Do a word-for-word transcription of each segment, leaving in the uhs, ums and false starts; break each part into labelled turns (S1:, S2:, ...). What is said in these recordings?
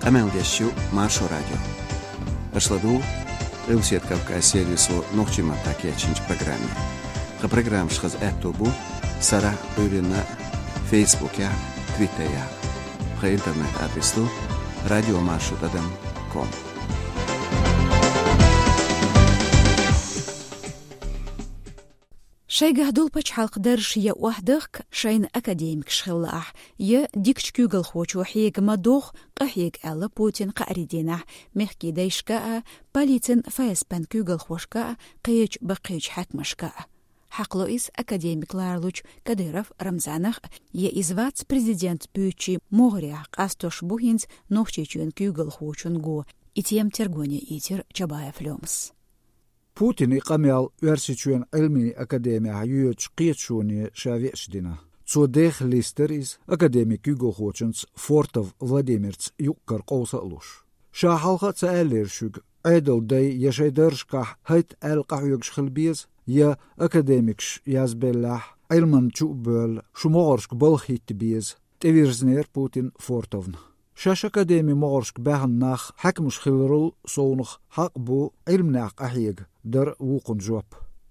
S1: Амелдещу Маршо Радио. Ашладу Русет Кавказ сервису Нохчима Такечинч программе. Ха программ шхаз Этобу Сара Бюрина Фейсбуке, Твиттере. Ха интернет адресу радиомаршрутом точка ком.
S2: شيء هدول بتش حلق درش يا وحدك شين أكاديميك شخلاح يا ديكش كوغل خوش وحيك مدوخ قحيك ألا بوتين قاريدينه مخكي ديشكا باليتن فايسبان كوغل خوشكا قيج بقيج حكمشكا حقلو إس أكاديميك لارلوش كديرف رمزانخ يا إزوات بريزيدنت بيوتشي مغريح قاستوش بوهينز نوخشيچون كوغل خوشون جو إتيام ترغوني إيتر جبايف لومس
S3: Putin iqamyal versichuen ilmi akademia yuch qietshuni shaveshdina. Tsodech lister is akademik Hugo Hochens Fortov Vladimirts yukkar qawsalush. Shahalqa tsaelirshug idel day yashaydershka hayt alqahyugsh khilbiz ya akademiksh yazbellah ilman chubel shumorsk bolkhit biz tevirzner Putin Fortovn. شاش أكاديمي مغرشك باهن ناخ حكمش خلرل صونخ حق بو علم ناق أحيق در وقن جواب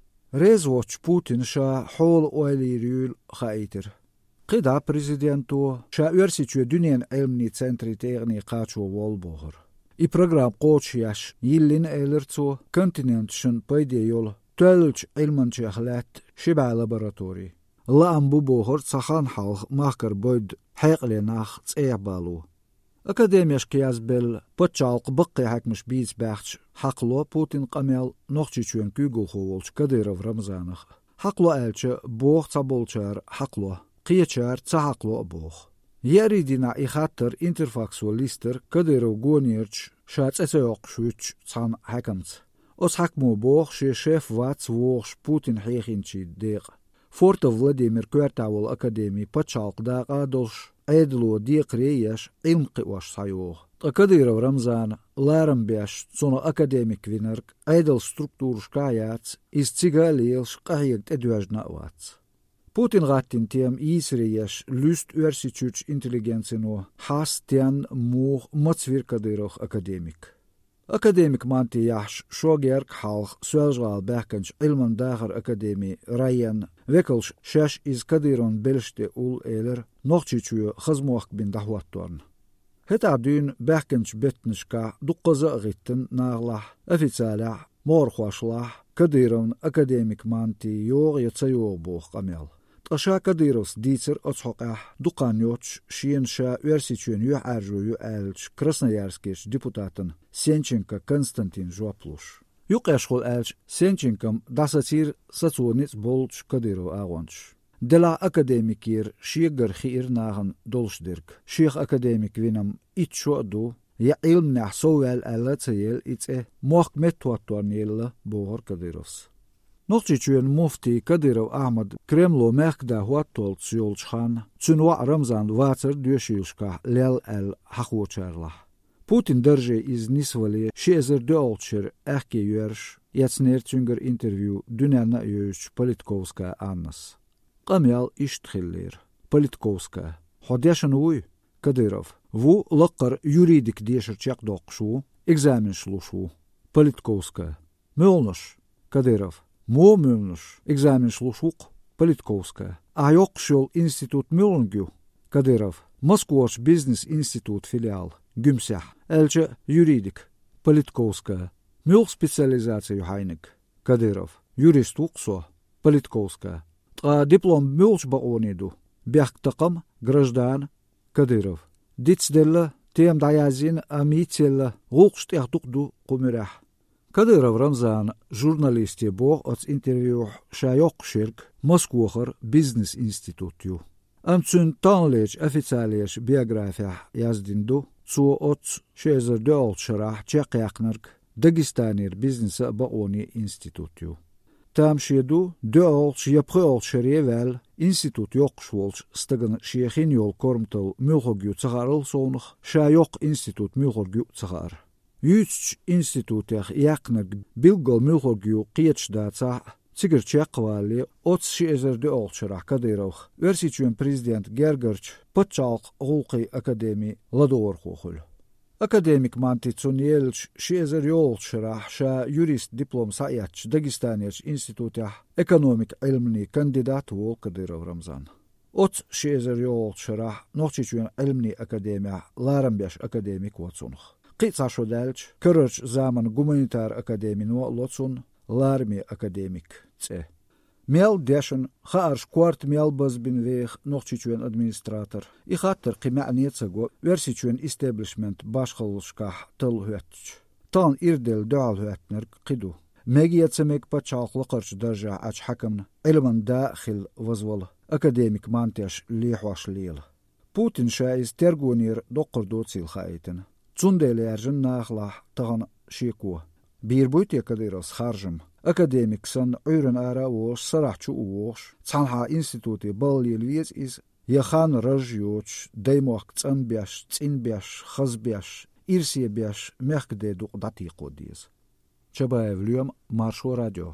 S3: ريز واتش بوتين شا حول أولي ريول خايتر قدا بريزيدنتو شا ورسيتشو دنيان علمني تسنتري تيغني قاتشو والبوغر إي برغرام قوتشياش يلين إيلرتو كونتيننتشن بايدي يول تولج علمان شاخلات شبع لابراتوري لا أمبو بوغر تسخان حالخ ماكر بويد حيق لناخ تسيعبالو أكاديميش كيازبل بتشالق بقي حكمش بيز باختش حقلو بوتين قميل نوخشيچون كوغو خوولش كديرف رمزانخ حقلو ألچ بوغ تابولچار حقلو قيچار تحقلو بوغ يريدنا إخاتر انترفاكسواليستر كديرو غونيرچ شاتس أسيوق شوچ تان حكمت أس حكمو بوغ شي شيف واتس ووغش بوتين حيخينچي ديق فورتو فلاديمير كوارتاول أكاديمي بتشالق داقا دولش أيدلو ديق ريش علم قواش سايوغ أكاديرو رمزان لارم بيش تسونو أكاديميك وينرك أيدل ستركتور شكايات إز تيغاليل شقايق تدواج ناوات بوتين غاتين تيام إيس ريش لست ورسيتشوش انتليجنسينو حاس تيان موغ متصوير كاديروخ أكاديميك أكاديميك مانتي يحش شوغيرك حالخ سوالجغال باكنش علمان داخر أكاديمي رايان وكلش شاش إز كاديرون بلشتي أول إيلر نوخشيچو خزموخك بين دهواتورن هتا دون باكنش بتنشكا دقزا غيتن ناغلح أفيتسالح مورخواشلح كاديرون أكاديميك مانتي يوغ يتسيوغ بوخ قميل تقشا كاديروس ديتر أتحقح دقانيوتش شينشا ورسيچون يو عرجو يو ألش كراسنويارسكيش ديبوتاتن سينچنكا كونستانتين جوابلوش يقاشخول ألش سينچنكم داساتير ساتسونيتس بولش كاديرو آغونش دلا أكاديميكير شيغر خير ناغن دولشدرك شيخ أكاديميك وينم إتشو دو يا علم نح سوال ألاتسيل إتسه موخ متواتورنيل بوغر كاديروس نوخشيچون مفتي كاديرو أحمد كريملو مخدا هواتول تسيولشخان تسنوا رمزان واتر دوشيلشكا ليل ال حقوچارلح Putin درجه iz nisvali šezer dolčer ehke jörš yatsnertünger interview dünelna jöş Politkovska annas. Qamyal ishtkhiller Politkovska hodeshan uy Kadyrov vu laqar yuridik desher chaqdoqshu examen shlushu Politkovska mölnosh Kadyrov mo mölnosh examen shlushuq Politkovska ayoqshol institut mölngü Kadyrov Moskov's Business Institute filial Gümsah Elche Juridik Politkovska Mülch специализация Heinik Kadyrov Jurist Ukso Politkovska Тра диплом Mülch baonidu Бяхтакам граждан Kadyrov Дицделла тем даязин амицелла Рукшт яхдуqdu Qumrah Kadyrov Ramzan журналисте бо от интервью Шайок Ширк Москвохер Business Institute Amtsun tanlech официалеш биография яздинду цу от шезер долчрах чекякнерк Дагестанер бизнеса баони институтю. Там шеду долч япрол шеревел институт йокшволч стаган шехин йол кормтол мюхогю цагарл сонх шайок институт мюхогю цагар. Юч институтях якнерк билгол мюхогю қиечдаца Цигер чеквали от шезер долчрах Кадыров версичuen президент Гергерч Патчалк Гулқи академи Ладор хохол. أكاديميك مانتي تسونيلش شيزر يول شرح شا يوريست دبلوم ساياتش داغستانيش انستيتوتيح ايكونوميك علمني كانديدات وول قدير رمضان أوت شيزر يول شرح نوتشيشون علمني أكاديميا لارمبيش أكاديميك واتسونخ قيتسا شو دالش كررش زامن جومانيتار أكاديمي نو لوتسون لارمي أكاديميك تسه ميل ديشن خارج كوارت ميل باز بين ويخ نوتشيشون ادمنستراتور يخاطر قيمة نيتسغو ورسيشون استابلشمنت باشخلشكاح تل هوتش تان إردل دعال هوتنر قدو ميجي يتسميك باتشاق لقرش درجة عج حكمنا علما داخل وزول أكاديميك مانتيش ليحواش ليل بوتين شايز ترغونير دقر دوتسيل خايتن تسونديل يرجن ناخلاح تغن شيكوه بيربويتي كديرس خارجم أكاديميك سن عيرن آرا ووش صراحشو ووش تسانحا انستيتوتي بالي الويز إز يخان رجيوش دايموك تسان بياش تسين بياش خز بياش إرسي بياش ميخ دي دوق داتي قوديز شبايف اليوم مارشو راديو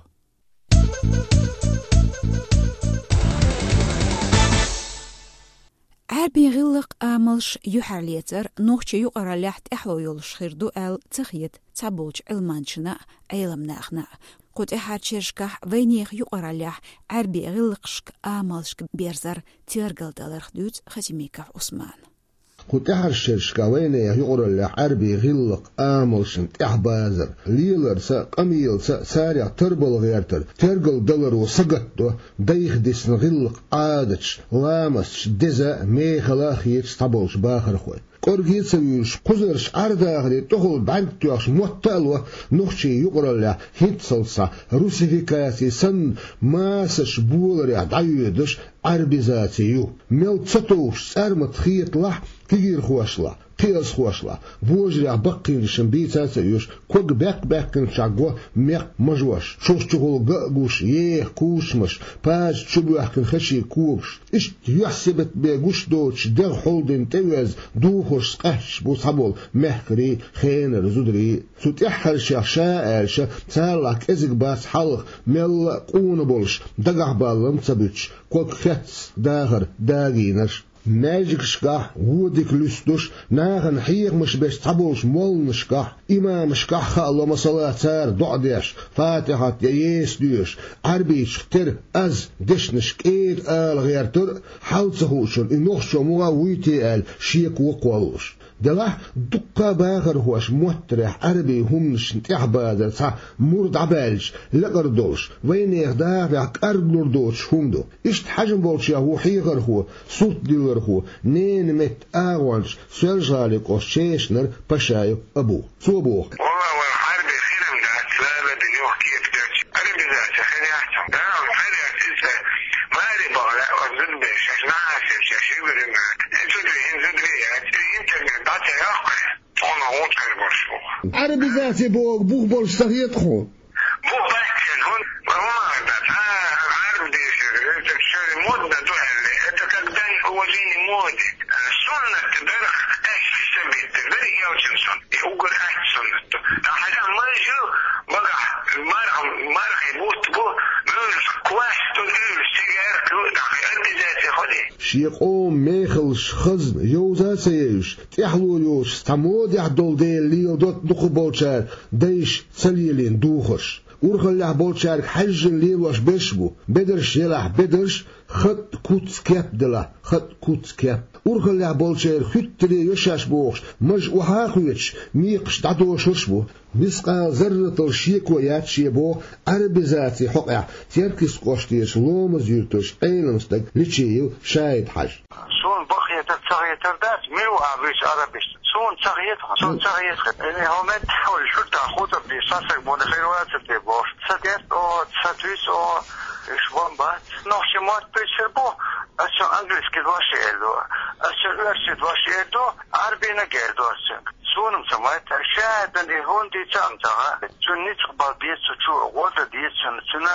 S2: عربي غلق آملش يحرليتر نوخش يقرا لحت إحلو يولش خيردو آل تخيط تابولش علمانشنا أيلم ناخنا قد إحاد شرشكح وينيخ يقرا لح عربي غلقشك آملشك بيرزر تيرغل دالر خدود ختميكف عثمان
S4: قد إحرشش كوينه يقرأ العربي غلق آملشن إحبازر ليلر سا قميل سا سارع تربل غيرتر ترقل دلر وسقطو دايخ ديسن غلق عادش لامس دزا ميخلاخيش طبوش باخر خوي قرقيت سويش قزرش أرداغري تخل بانكتوش موتالوة نخشي يقرأ له هيتسلسا روسيفيكاسي سن ماسش بولري دايودش عربي ذاتيو ميل تسطوش سارمت خيط لح كير خوشلا قياس خوشلا بوجري بقين شنبيتا سيوش كوك باك باكن شاقوا ميق مجوش شوش تقول قاقوش يه كوشمش باج تشبوحكن خشي كوبش اش يحسبت بيقوش دوش دغ حولدن توز دوخوش قهش بوصابول محكري خينر زودري سوتيحر شاقشا آلشا تالاك ازق باس حلق ميل قون بولش دقع بالم تبتش كوك خيتس داغر داغينش ماجيك شكاح وديك لستوش ناغن حيق مش باش تحبوش مول نشكاح إمام شكاح خالو مصلاة تار دعديش فاتحة ييس ديوش عربي شختر أز دش نشكير آل غير تر حالتهوشن إنوخشو مغا ويتي آل شيك وقوالوش دلح دقا باغر هوش مترح عربي هم نشنتح بادر تا مرد عبالش لقردوش وين يغدافعك أربلردوش همدو اشت حجم بولش يهو حيغر هو صوت ديلر هو نين مت آوانش سيرجالك و شيشنر بشايو أبو سو أبوه
S5: والله والحربي خيرم دات سلالة دنيوخ كيف داتش عربي ذات خيري أحسن دارم خيري أسيسة ماري بغلاء وزن بيشش نعاسي شاشي برمات انتدري انتدري انترنت دات ياقع طونا غوت كربوشو
S4: عربي ذاتي بوغ بوغ بولش تغيط خو
S5: بوغ باكسن هون وما دات عرب ديش تكسري مدة دوهل اتكاكدان هو زيني مودي سنة تبرخ اش سبيت تبرخ يوشنسون يوغر اش سنة حاجة ما يجو بقى مرح مرح يبوت بو مولس كواش تدريل السيجار كود عربي ذاتي خدي
S4: شيقو ميخلش خزن يوزا سيش تحلو يوش ستمود يحدول دي ليو دوت دخو بولشار ديش سليلين دوخش ورخل لح بولشار حجن ليلوش بشبو بدرش يلح بدرش خط كوتس كاب دلا خط كوتس كاب ورخل لح بولشار خطري يشاش بوخش مج وحاقويتش ميقش دعدو شرشبو مسقا زرطل شيكو ياتشي بو عربي ذاتي حقع تيركس قوشتيش لومز يرتوش ايلمستك لتشيو شايد حج
S5: سون بقية تتصغير تردات ميو عبيش عربيش سون صغير سون صغير يعني هم تحول شو تاخذ بدي صاصك مدخلات بدي بوش صديق او صديق او شوان بات نوشي مات بيشربو أشو أنجليز كدواش يدو أشو أرشي دواش يدو عربي نجار دوسن سونم سمعت شاهد أن هون دي تامتها سون نتقبل بيت سو غوطة دي سون سون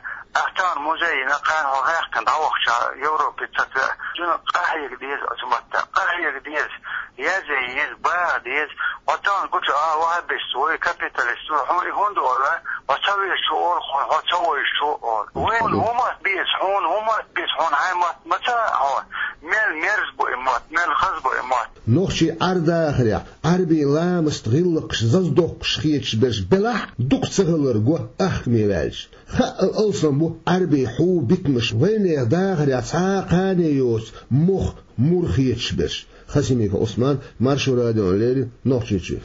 S5: أختار مزينة كان هو غير كان عوخش يوروبي تتا سون قهية ديز سمعت قهية ديز يا زي يز بعد يز وطان قلت آه واحد بيسوي كابيتاليست هون هون دولا وتسوي الشغل وتسوي الشغل وين هما بيسحون هما بيسحون هاي متى هون مل مرز بو إمات مل خز بو إمات
S4: نوخشي أرداخريا عربي لامست غلقش ززدوقش خيتش برش بلح دوق تغلر جو أخمي بالش أصلا بو عربي حو بيتمش وين يداخريا تاقاني يوس مخ مرخيتش برش خسيميك عثمان مارشو راديو ليلي نوخشي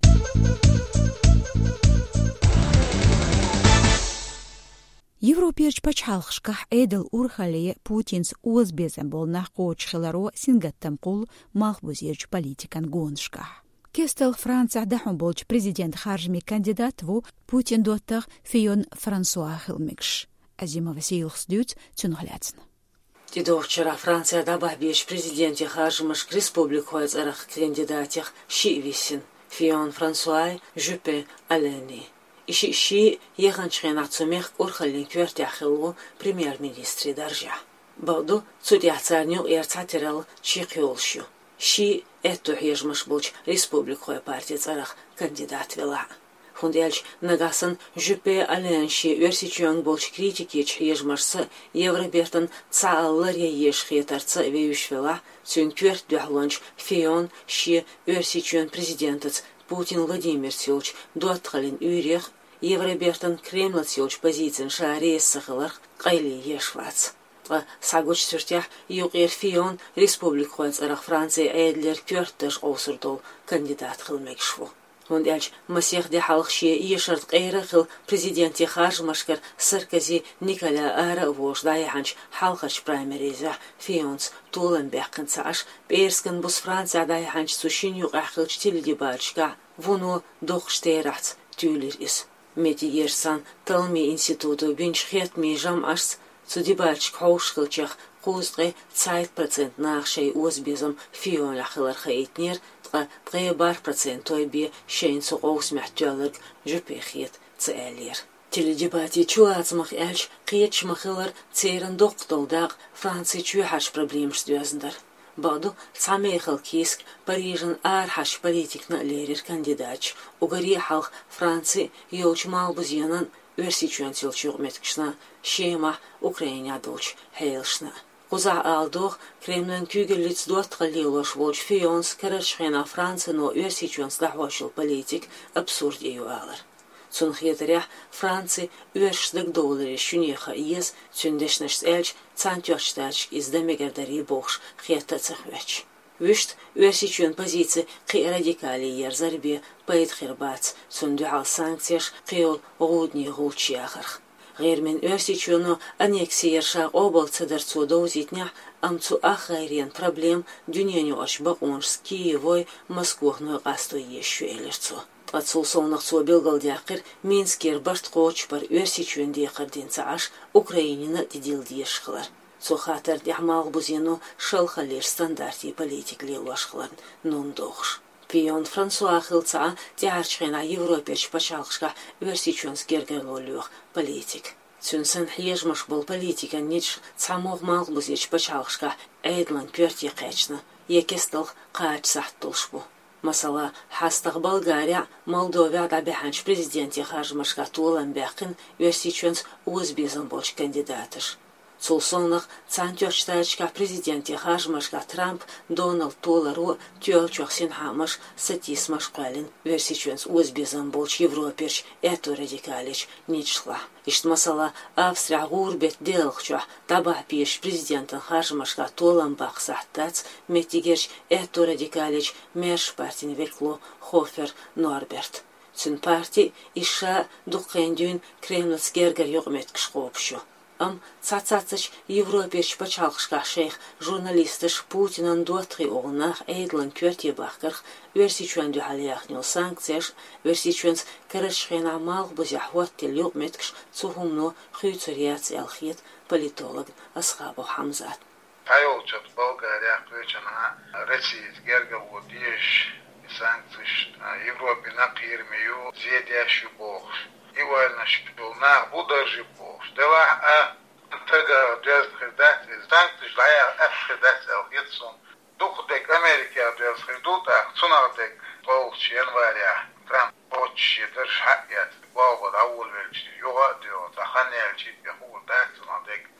S2: Европеч пачалхшках эдел урхале Путинс узбезем бол нахоч хиларо сингаттам кул малхбузирч политикан гоншках. Кестел Франция дахун болч президент харжми кандидат ву Путин доттах фион Франсуа Хилмикш. Азима Васильевс дют цунхляцн.
S6: Тидо вчера Франция добавишь президенте харжмаш к республику азарах кандидатах Шивисин, фион Франсуа Жюпе Алени. Иши ши еханчхен ацумех урхалин квертяхилу премьер-министре даржа. Бауду цудяцарню эрцатерал чикюлшу. Ши эту хежмаш болч республику партия царах кандидат вела. Хундельч нагасан Жюпе Аленши версичуан болч критики чхежмашсы Евробертан цаалларья ешхетарца веюшвела цюн кверт дюхланч фион ши версичуан президентец Путин Владимир Силч дуатхалин үйрех Евробертан Кремль Силч позициен шарейс сахалар қайли ешвац. Сагуч сюртях юqir фион республику царах Франция эдлер квертыш осурдол кандидат хылмекшву. Он дальч масех де халхши ешарт қайрахыл президенти хажмашкар Саркози Николя Ара вождай ханч халхач праймериза фионс тулен беккенцаш перскен бус Франция дай ханч сушин юqахылч тилди бачка вуну дохштейрац тюлер ис. Метигерсан Талми институту бинчхет ми жам ашс Судибальчик хаушкылчах кузгы цайт процент нахшей узбезом фион лахылар хаитнер тга тга бар процент той би шейн су оусмяхтялык жупехет цэлер. Теледебати чуацмах эльч киеч махылар церен доктолдаг Франция чуяхаш проблем штюзендар. Баду самейхал киск Парижен архаш политик на лерер кандидатч угари халх Франции йолч малбузянан версичуан силчуг меткшна шема Украиня долч хейлшна. Куза алдох Кремлен кюгелиц дуатхалилош волч фионс карачхена Франция но версичуан сдахвашил политик абсурдию алар. Цунхетерях Франции вершдык долларе шунеха иес цюндешнеш эльч цантёчтач издемегердари бохш хетацахвеч. Вишт версичуан позиции қи радикали ерзарбе пайд хирбац цундуал санкцияш қиол ғудни ғулчияхарх. Гермен версичуану аннексиерша обал цедарцу доузитнях амцу ахайрен проблем дюненю ашбақунш с Киевой Москвохную қасту ещу элерцу. Отсулсонах цу белгалдяқыр Минскер бартқоч бар версичуан дейқырден цааш Украинина дидилдиешқылар. Цухатар дяхмал бузину шалхалер стандарти политикли лошхлан нундохш. Пион Франсуа Хилца тяжчена Европеч пачалхшка версичуанс гергерлолюх политик. Цюнсен хежмаш был политика нич цамог мал бузеч пачалхшка эйдлан кверти кечна екестал кач сахтулшбу. Масала хастах Болгария Молдовия дабиханч президенти хажмашка тулан бякин версичуанс узбезан болч кандидатыш. Цулсонах цантёчтачка президенти хажмашка Трамп Дональд Толару тёлчохсин хамаш сатисмаш калин версичуанс узбезан болч Европеч эту радикалич ничла. Ишт масала Австрия гурбет делхча таба пиш президентен хажмашка Толан бахсахтац метигерч эту радикалич мерш партин велкло Хофер Норберт. Цун парти иша дукендюн Кремльс гергер йогметкш қопшу. Ам цацацач Европеч пачалхшка шейх журналистыш Путинан дуатри оғынах эйдлан кверти бахкарх версичуан дюхалияхнил санкцияш версичуанс карачхена малх бузяхват тел йогметкш цухумно хүйцуриац элхит политолог Асхабу Хамзат.
S7: Тайолчат Болгария квечана речит герга водиш санкциш Европе на кирмию зедящу бохш. Ивана Шпилна удержи бохш. Дела а тага дез хедат санкциш лая афхедат элхитсон. Духдек Америка дез хедута цунардек бохш января. Трамп почти держат богод аулвелчи йога дио заханелчи яхудат цунардек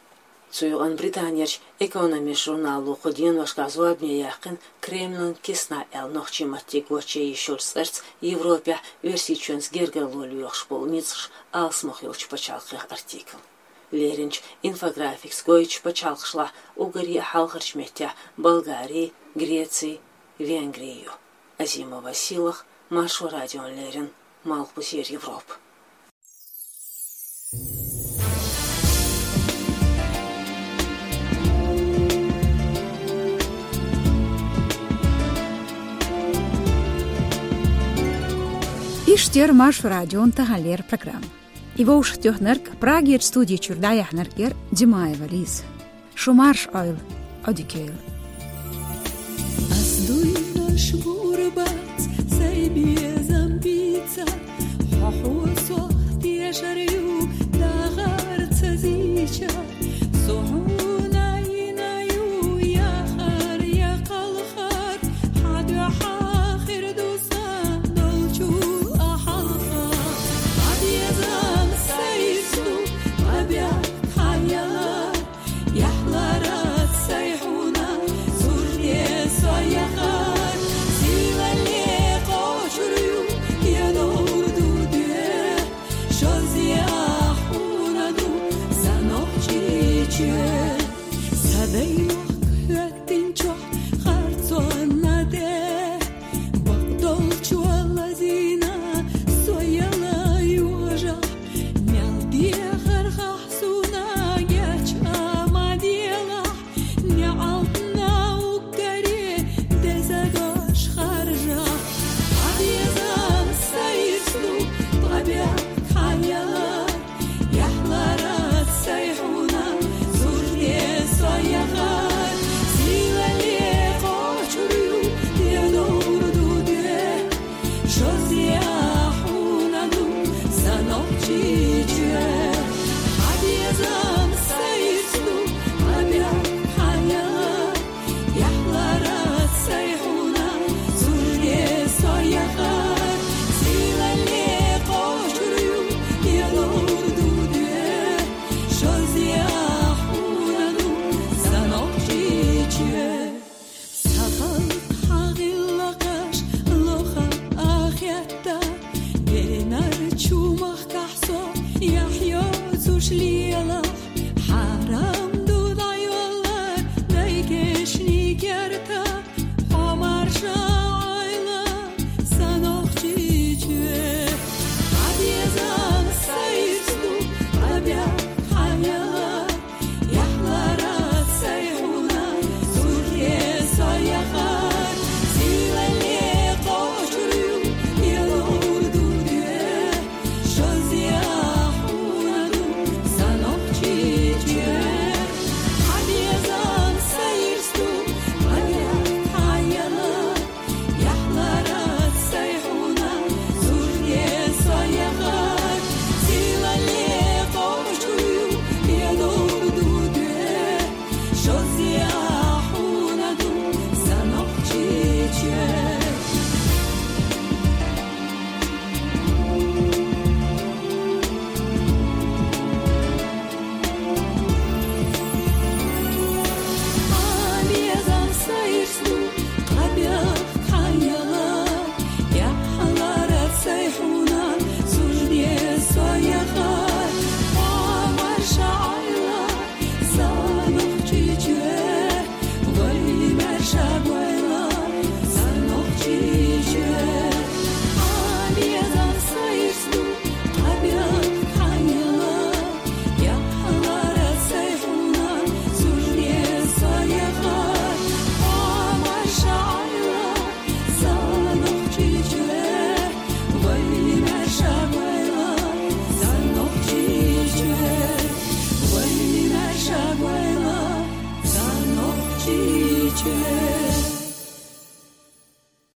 S6: Цуюган Британияч экономи журналу ходин вашказу обнеяхын Кремлин кисна эл нохчи матти гоче еще сэрц Европе версиченс гергерлолюш полницш алсмохилч почалхих артикл. Леринч инфографикс гойч почалхшла Угорье халхарчметя Болгарии, Греции, Венгрию. Азима Василах, Маршу радио Лерин, Малпусир Европ.
S2: Иштер Маршу радион Тагалер программ. Его уж тёхнерк Праге студии Чурдая Хнеркер Димаева Лиз. Шумарш ойл Одикейл.